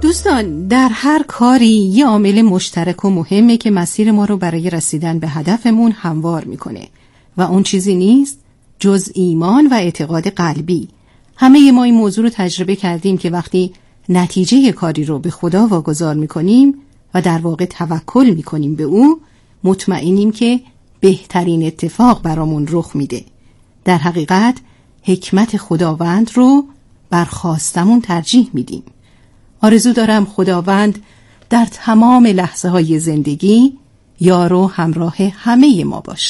دوستان، در هر کاری یه عامل مشترک و مهمه که مسیر ما رو برای رسیدن به هدفمون هموار میکنه و اون چیزی نیست جز ایمان و اعتقاد قلبی. همه ما این موضوع رو تجربه کردیم که وقتی نتیجه کاری رو به خدا واگذار میکنیم و در واقع توکل میکنیم به او، مطمئنیم که بهترین اتفاق برامون رخ میده. در حقیقت حکمت خداوند رو بر خواستمون ترجیح میدیم. آرزو دارم خداوند در تمام لحظه های زندگی یار و همراه همه ما باشه.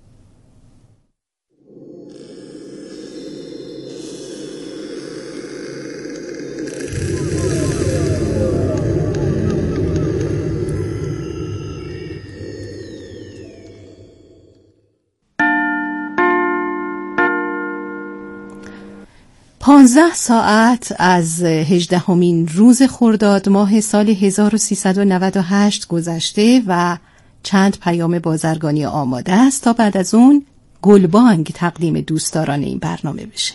پانزده ساعت از 18مین روز خرداد ماه سال 1398 گذشته و چند پیام بازرگانی آماده است تا بعد از اون گلبانگ تقدیم دوستداران این برنامه بشه.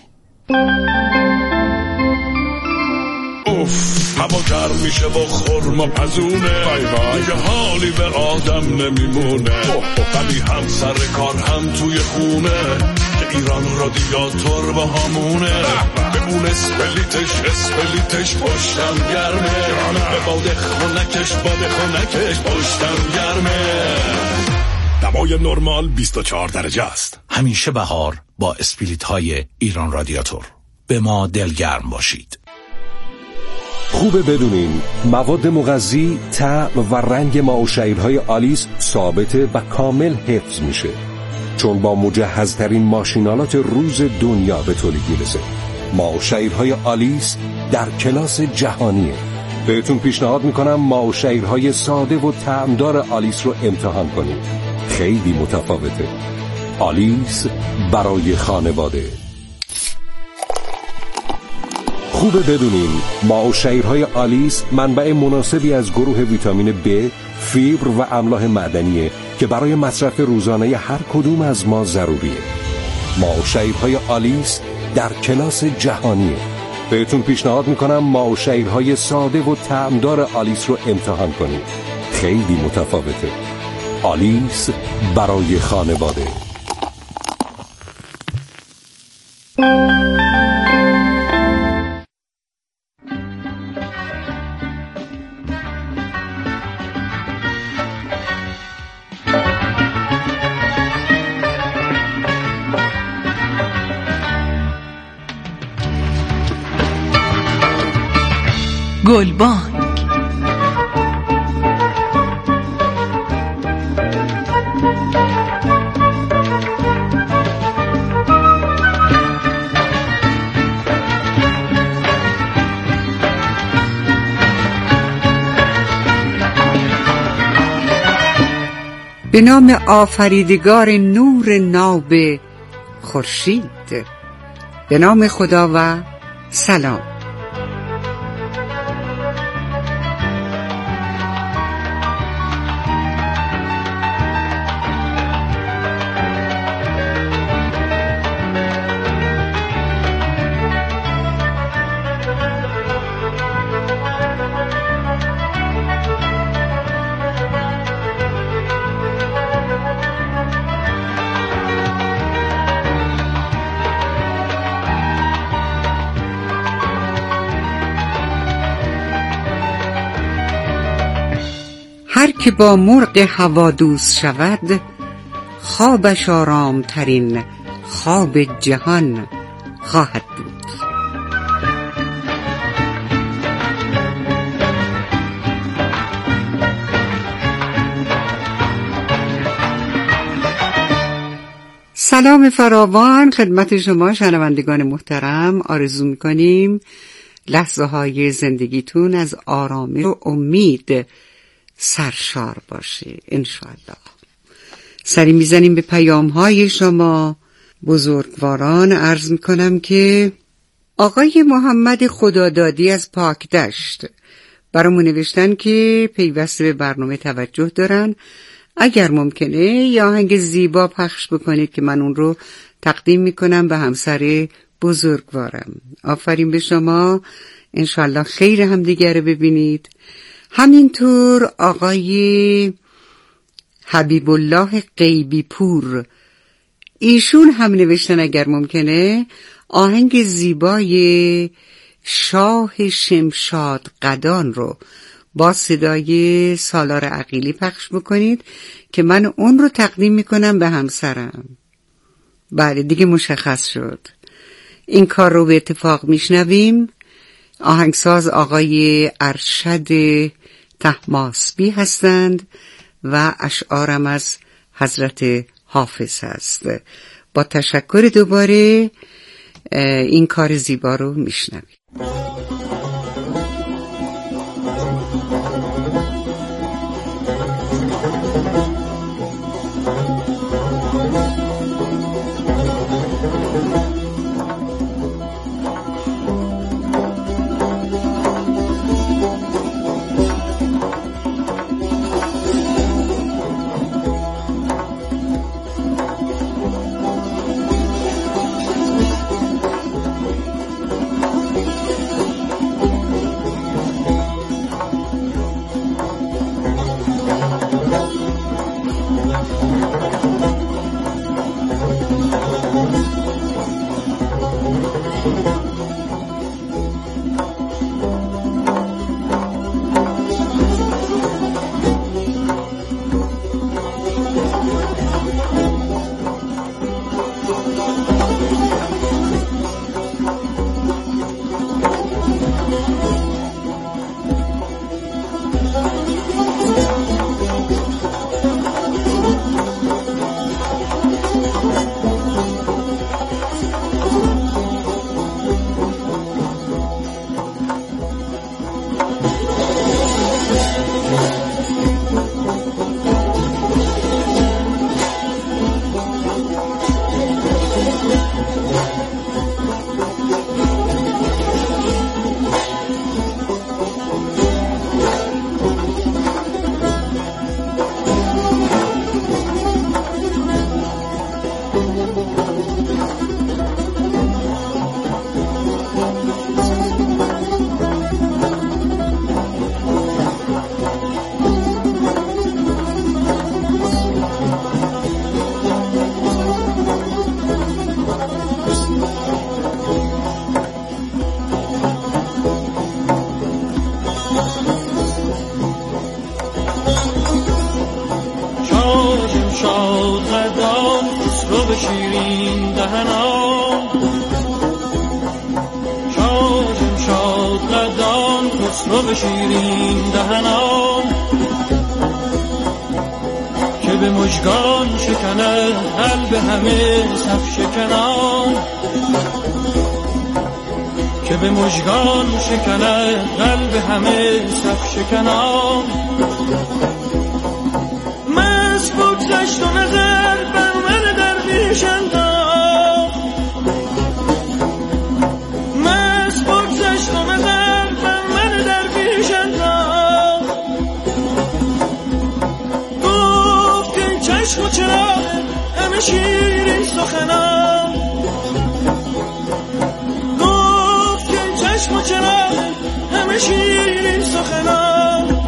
هوا گرم میشه و خرما پزونه، دیگه حالی به آدم نمیمونه، ولی هم سر کار هم توی خونه که ایران رادیاتور با همونه، بمون اسپلیتش پشتم گرمه، به باد خونکش پشتم گرمه. دمای نرمال 24 درجه است. همیشه بهار با اسپلیت های ایران رادیاتور. به ما دلگرم باشید. خوبه بدونین مواد مغذی، طعم و رنگ ماه‌وشیرهای آلیس ثابته و کامل حفظ میشه، چون با مجهزترین ماشینالات روز دنیا به تولید میرسه. ماه‌وشیرهای آلیس در کلاس جهانیه. بهتون پیشنهاد میکنم ماه‌وشیرهای ساده و طعمدار آلیس رو امتحان کنید. خیلی متفاوته. آلیس برای خانواده. خوبه بدونین ماه‌وشیرهای آلیس منبع مناسبی از گروه ویتامین B، فیبر و املاح معدنیه که برای مصرف روزانه هر کدوم از ما ضروریه. ماه‌وشیرهای آلیس در کلاس جهانیه. بهتون پیشنهاد میکنم ماه‌وشیرهای ساده و طعمدار آلیس رو امتحان کنید. خیلی متفاوته. آلیس برای خانواده. گلبانگ. به نام آفریدگار نور ناب خورشید، به نام خدا و سلام. هر که با مرغ هوا دوست شود، خوابش آرام ترین خواب جهان خواهد بود. سلام فراوان خدمت شما شنوندگان محترم. آرزو می‌کنیم لحظه های زندگیتون از آرامش و امید سرشار باشه انشاءالله. سری میزنیم به پیام های شما بزرگواران. عرض میکنم که آقای محمد خدادادی از پاکدشت برامون نوشتن که پیوسته به برنامه توجه دارن. اگر ممکنه یه آهنگ زیبا پخش بکنید که من اون رو تقدیم میکنم به همسر بزرگوارم. آفرین به شما. انشالله خیر هم دیگر رو ببینید. همینطور آقای حبیب الله غیبی پور، ایشون هم نوشتن اگر ممکنه آهنگ زیبای شاه شمشاد قدان رو با صدای سالار عقیلی پخش بکنید که من اون رو تقدیم میکنم به همسرم. بله دیگه مشخص شد. این کار رو به اتفاق میشنویم. آهنگساز آقای ارشد طهماسبی هستند و اشعارم از حضرت حافظ هست. با تشکر دوباره این کار زیبا رو میشنویم. شیرین دهنان شاد قدان خسرو شیرین دهنان که به مژگان شکنه قلب همه صف شکنان که به مژگان شکنه قلب همه صف شکنان مست بگذشت و نظر بر من درویش انداخت مست بگذشت و نظر بر من درویش انداخت گفت این چشم و چراغ همه شیرین سخنان گفت این چشم و چراغ همه شیرین سخنان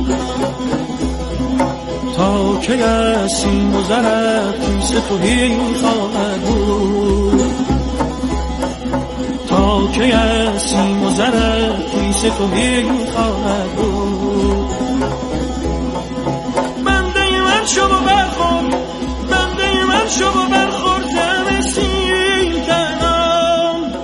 تا که از سیم و زرت کیس توهی خواهد بود تا که از سیم و زرت کیس توهی خواهد بود بنده من شو و برخور بنده من شو و برخور دم سیم تنان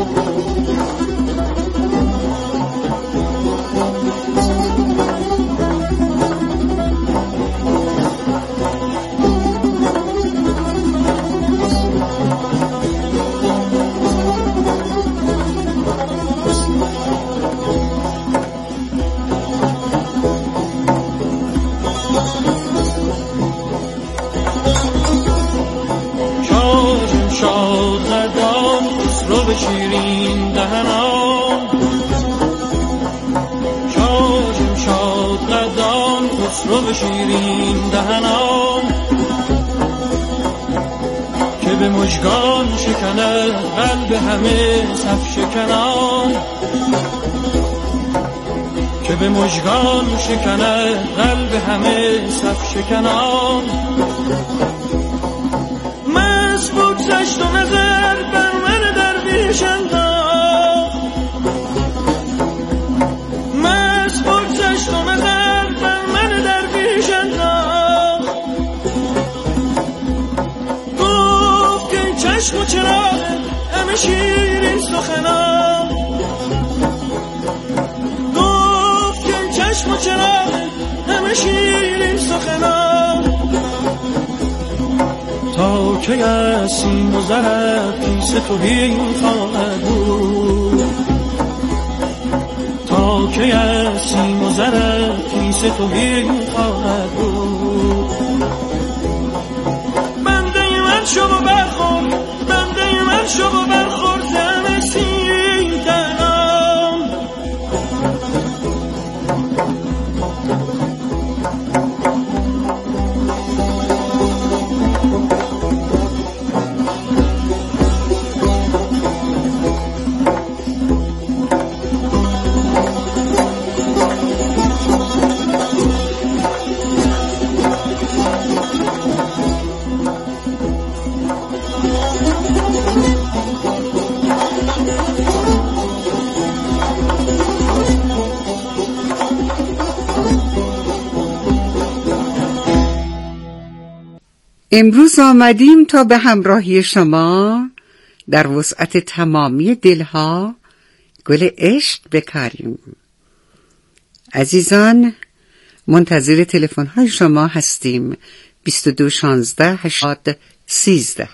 شیرین دهنان شاجم شاد قدان خسرو شیرین دهنان که به مژگان شکند قلب همه صف شکنان که به مژگان شکند قلب همه صف شکنان مست بگذشت و نظر بر من درویش انداخت مست بگذشت و نظر بر من درویش انداخت گفت که چشم و چراغ همه شیرین سخنان گفت که چشم و چراغ همه شیرین سخنان تا که از سیم و زرت پیش توهین خواهد بود تا که از سیم و زرت پیش توهین خواهد بود بنده من شو و برخور بنده من شو و برخور زن سیم تنام امروز آمدیم تا به همراهی شما در وسعت تمامی دلها گل عشق بکاریم. عزیزان منتظر تلفن‌های شما هستیم. 22 16 80 13.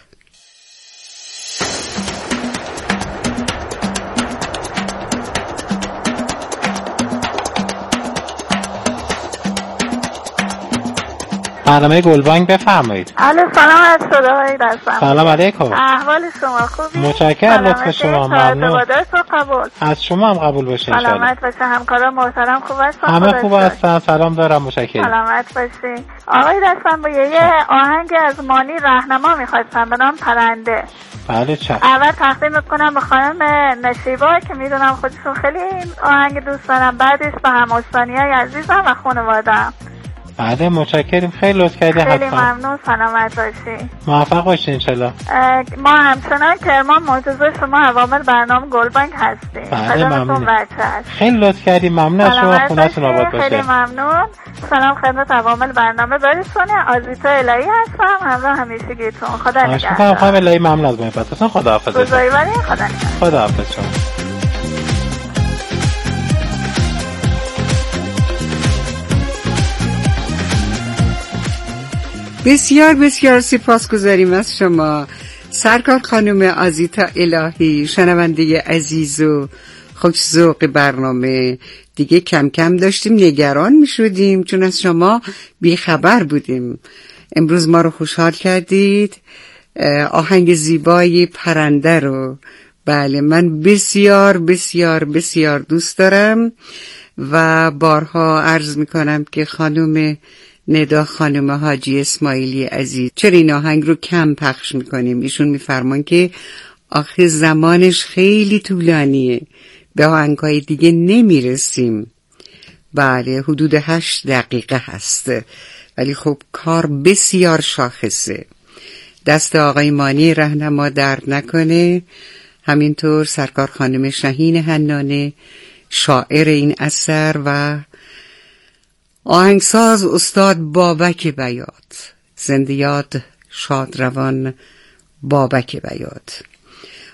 برنامه گلبانگ بفرمایید. الو سلام از صدای دستم. سلام علیکم. احوال شما خوبی؟ متشکرم لطف شما ممنون. قبول. از شما هم قبول باشه ان شاء الله. سلامت باشه همکاران محترم خوب هستن؟ همه خوب هستن. سلام دارم متشکرم. سلامت باشی. آقای دستم با یه آهنگ از مانی راهنما می‌خواستم به نام پرنده. بله چشم. اول تقدیم می‌کنم به خانم نشیبا که میدونم خودشون خیلی آهنگ دوست دارن، بعدش به هم‌استانیای عزیزم و خانواده‌ام. بله متشکرم خیلی لطف کردید. خیلی ممنون سلامت باشی. موفق باشین ان شاء الله. ما همچنان کرمان منتظر شما عوامل برنامه گلبانگ هستیم. بله ممنون. خیلی لطف کردید. ممنون از شما. خونتون آباد باشه. خیلی ممنون. سلام خدمت عوامل برنامه برسونه. آزیتا الهی هستم همراه همیشگیتون. خدا نگهدار. خانم الهی ممنون از محبتتون. خداحافظ. گزارش خدا نگهدار. خداحافظ شما. بسیار بسیار سپاسگزاریم از شما سرکار خانم آزیتا الهی، شنونده عزیز و خوش‌ذوق برنامه. دیگه کم کم داشتیم نگران می شدیم چون از شما بیخبر بودیم. امروز ما رو خوشحال کردید. آهنگ زیبای پرنده رو بله من بسیار بسیار بسیار دوست دارم و بارها عرض می کنم که خانم ندا خانم حاجی اسماعیلی عزیز چرا این آهنگ رو کم پخش میکنیم؟ ایشون میفرمان که آخه زمانش خیلی طولانیه، به آهنگهای دیگه نمیرسیم. بله حدود 8 دقیقه هست ولی خب کار بسیار شاخصه. دست آقای مانی راهنما درد نکنه، همینطور سرکار خانم شهین حنانه شاعر این اثر و آهنگساز استاد بابک بیات، زنده یاد شادروان بابک بیات.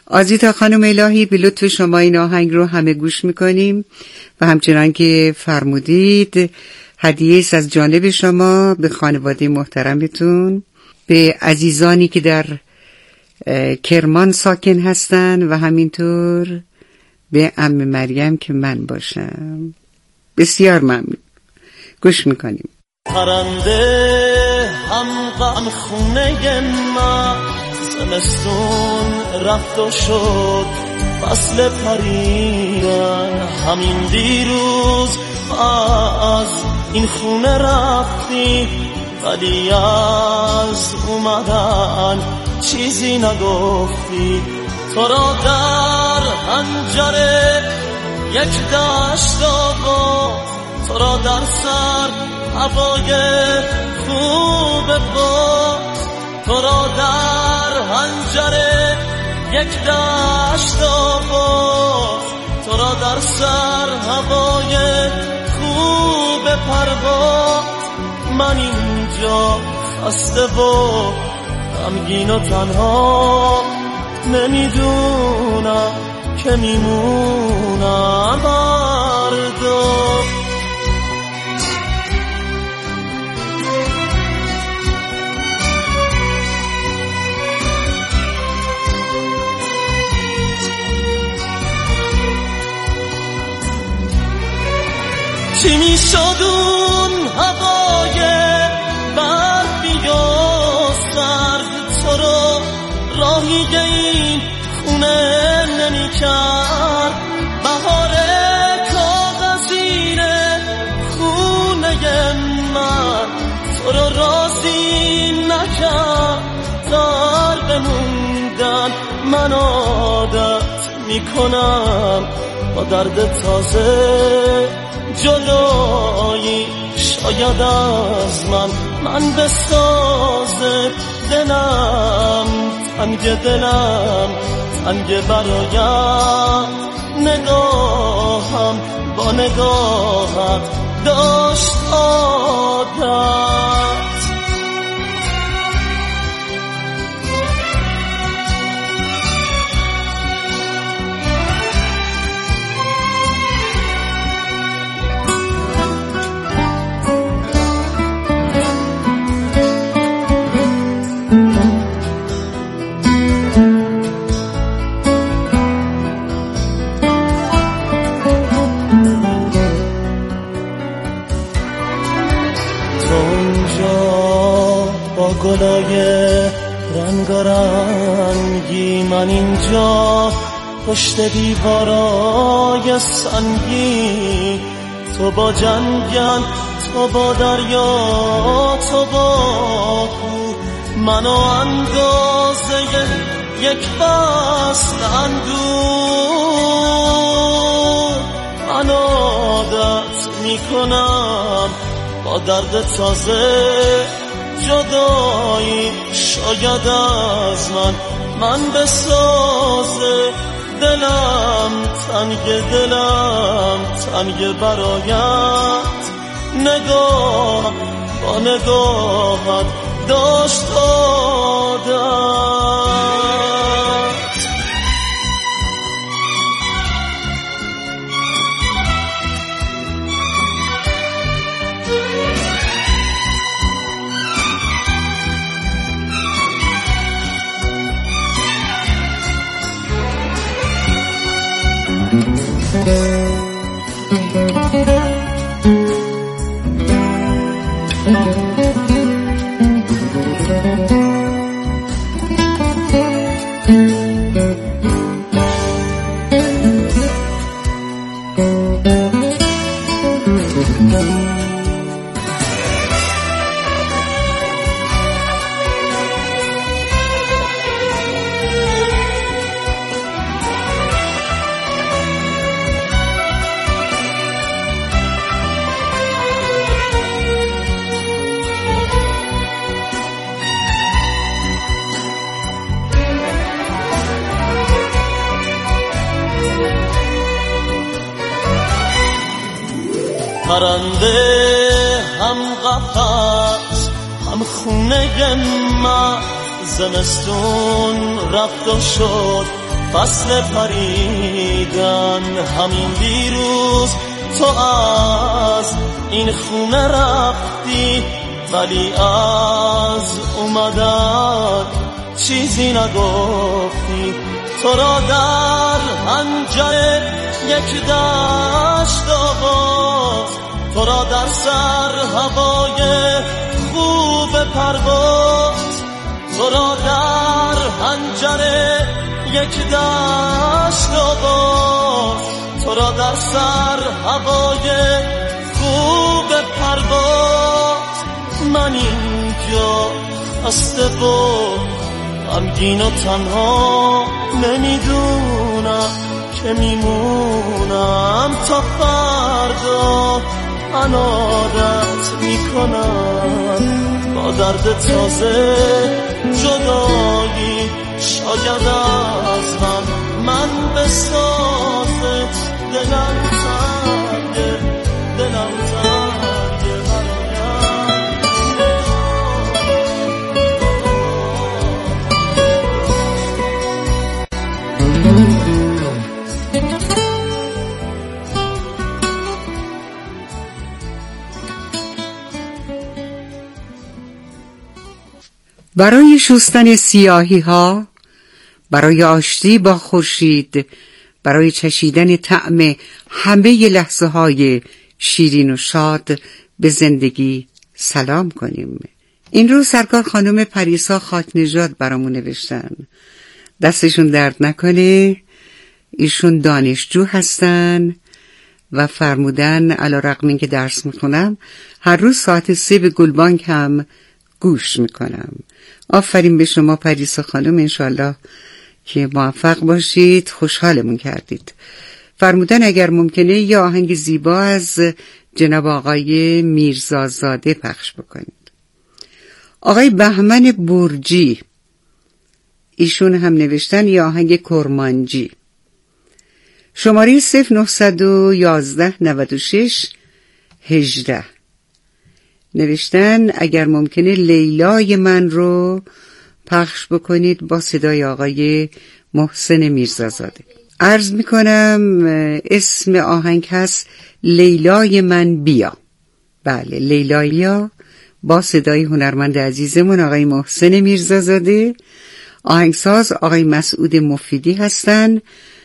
آزیتا خانم الهی، به لطف شما این آهنگ رو همه گوش میکنیم و همچنان که فرمودید هدیه است از جانب شما به خانواده محترمتون، به عزیزانی که در کرمان ساکن هستن و همینطور به عمه مریم که من باشم. بسیار ممنون. گوش میکنیم. پرنده هم غم خونه من، زمستون رفت و شد فصل پریدن. همین دیروز از این خونه رفتی، ولی از اومدن چیزی نگفتی. تو را در پنجره یک دشت آباد، تو را در سر هوای خوب باد، تو را در پنجره یک دشت آباد، تو را در سر هوای خوب پرواز. من اینجا خسته و غمگین و تنها، نمیدونم که میمونم فردا. چی میشد اون هوای برفی و سرد، تو رو راهی این خونه نمی کرد. بهار کاغذینه خونه من، تو رو راضی نکرد دار بموندن. من عادت میکنم با درد تازه جدایی، شاید از من بسازه دلم تنگ برایم. نگاهم با نگاهت داشت عادت. گلای رنگارنگی، من اینجا پشت دیوارای سنگی. تو با جنگل، تو با دریا، تو با کوه، منو اندازه یک فصل اندوه. من عادت میکنم با درد تازه جدایی، شاید از من بسازه دلم تنگ برایت. نگاه با نگاهت داشت عادت. پرنده هم قفس هم خونه من، زمستون رفت و شد فصل پریدن همین دیروز تو از این خونه رفتی، ولی از اومدن چیزی نگفتی. تو را در پنجره یک دشت آغاز، تو را در سر هوای خوب پرواز، تو را در پنجره یک دشت آغاز، تو را در سر هوای خوب پرواز. من اینجا خسته و غمگین و تنها نمیدونم که میمونم تا فردا. من عادت میکنم با درد تازه جدایی، شاید از من بسازه دلم تنگه، دلم تنگه برای شستن سیاهی ها، برای آشتی با خورشید، برای چشیدن طعم همه لحظه های شیرین و شاد به زندگی سلام کنیم. این روز سرکار خانم پریسا خاک‌نژاد برامون نوشتن. دستشون درد نکنه. ایشون دانشجو هستن و فرمودن علیرغم اینکه درس میخونم هر روز ساعت 3 به گلبانک هم گوش میکنم. آفرین به شما پریسا خانم، انشالله که موفق باشید، خوشحالمون کردید. فرمودن اگر ممکنه یه آهنگ زیبا از جناب آقای میرزازاده پخش بکنید. آقای بهمن برجی ایشون هم نوشتن یه آهنگ کرمانجی. شماره 0911 96 18 نوشتن اگر ممکنه لیلای من رو پخش بکنید با صدای آقای محسن میرزازاده. عرض میکنم اسم آهنگ هست لیلای من بیا. بله، لیلای بیا با صدای هنرمند عزیزمون آقای محسن میرزازاده. آهنگساز آقای مسعود مفیدی هستن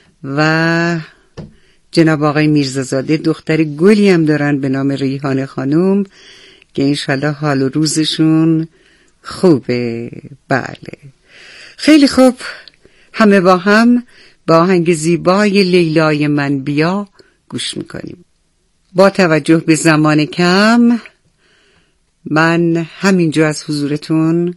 و جناب آقای میرزازاده دختر گلی هم دارن به نام ریحانه خانم که انشالله حال و روزشون خوبه. بله، خیلی خوب، همه با هم با آهنگ زیبای لیلای من بیا گوش میکنیم. با توجه به زمان کم من همینجا از حضورتون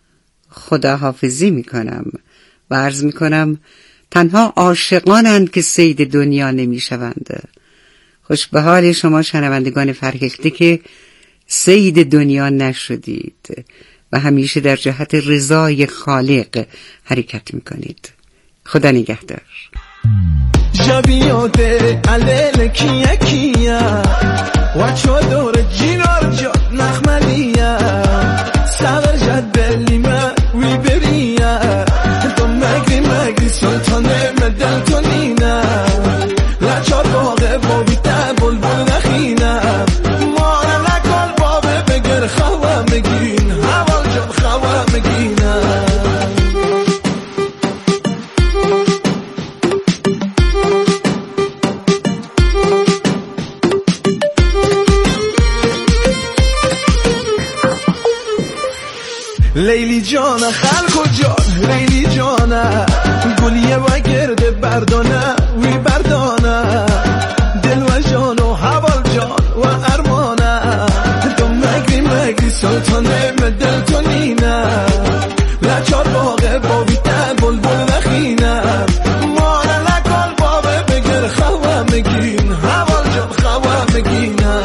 خداحافظی میکنم و عرض میکنم تنها عاشقانند که صید دنیا نمیشوند. خوش به حال شما شنوندگان فرهیخته که صید دنیا نشدید و همیشه در جهت رضای خالق حرکت میکنید. خدا نگهدار. جبیاته علل کیا کیا و چادر جینار جا نخملیا ساغر جد بلیما وی بریا تو مگری سلطانه مدل تونینا لا چار باغ بابی تا بلبل نخینا مارا نکل بابه بگر خواه مگین حوال جب خواه مگینا. لیلی جانا خلق و جان لیلی جانا گلیه و گرده بردانه وی بردانه دل و جان و حوال جان و ارمانه تو مگری سلطانه مدل تو نینه لچار باغه بابی تا بلبل نخینه مانه نکل بابه بگر خواه مگین حوال جان خواه مگینه.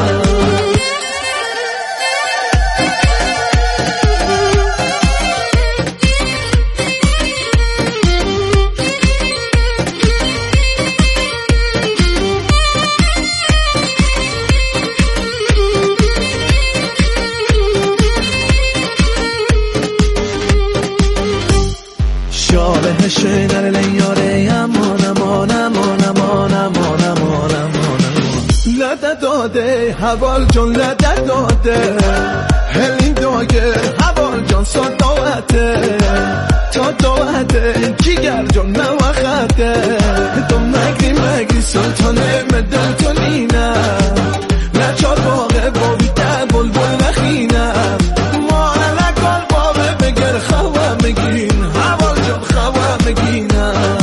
داده حوال جان لده داده هلی داگر حوال جان صداوته تا داوته جیگر جان نوخته تو مگری سلطان مدل تو نینم نچار باقه بابیده بلبل نخینم مانه نکن بابه بگر خواه مگین حوال جان خواه مگینم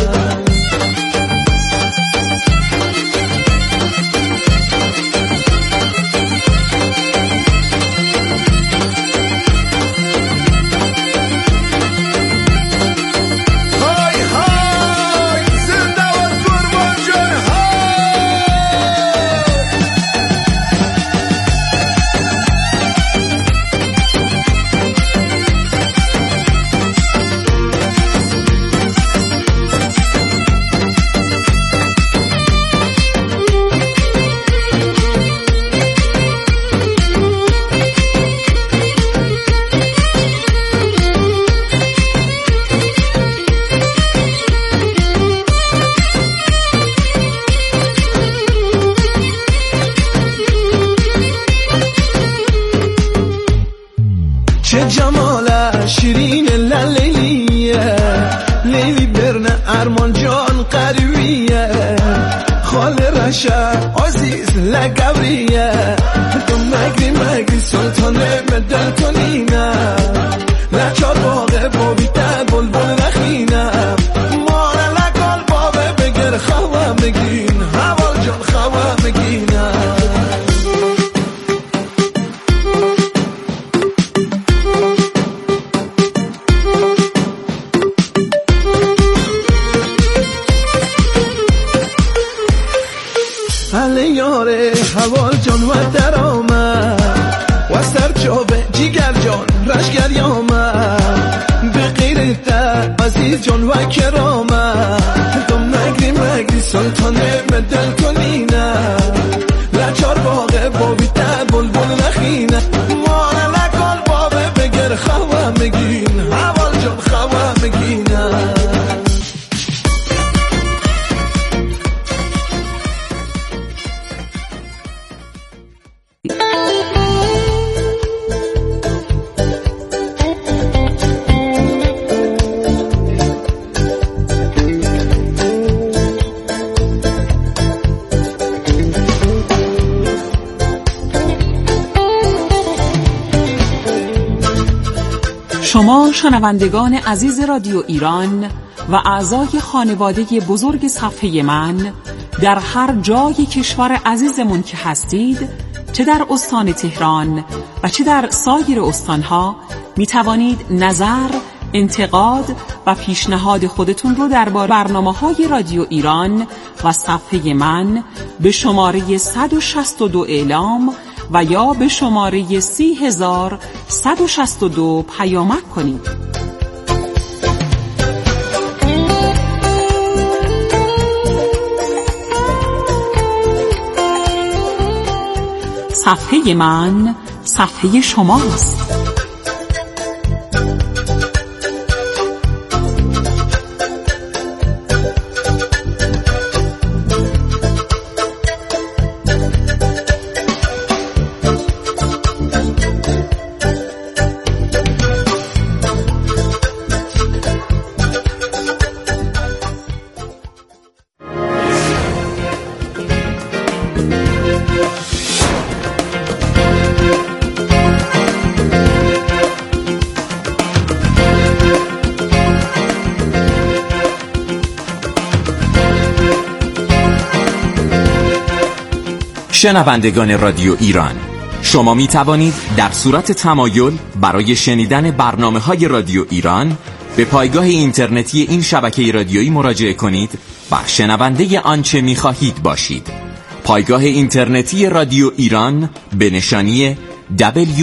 چه جمال شیرین لیلیه لیلی برن ارمان جان قریبیه خال رشا عزیز لگوریه تو مگری سلطان مدل تو نینم نچار باقه بابیده بلبل نخینم مانه لگل بابه بگر خواه مگین حوال جان خواه مگینم یاره حوال جان و در آمد و سرچوبه جیگر جان رشگر یامد به غیر در عزیز جان و کرامت تو مگری سلطان مدل تو نینم لچار باقه بابیده بلبل نخینه مانه نکن بابه بگر خواه مگین حوال جان خواه مگینم شما شنوندگان عزیز رادیو ایران و اعضای خانواده بزرگ صفحه من در هر جای کشور عزیزمون که هستید، چه در استان تهران و چه در سایر استانها، می توانید نظر، انتقاد و پیشنهاد خودتون رو درباره برنامه‌های رادیو ایران و صفحه من به شماره 162 اعلام و یا به شماره 30162 پیامک کنید. صفحه من صفحه شماست. شنوندگان رادیو ایران، شما می توانید در صورت تمایل برای شنیدن برنامه‌های رادیو ایران به پایگاه اینترنتی این شبکه رادیویی مراجعه کنید و شنونده آنچه می خواهید باشید. پایگاه اینترنتی رادیو ایران به نشانی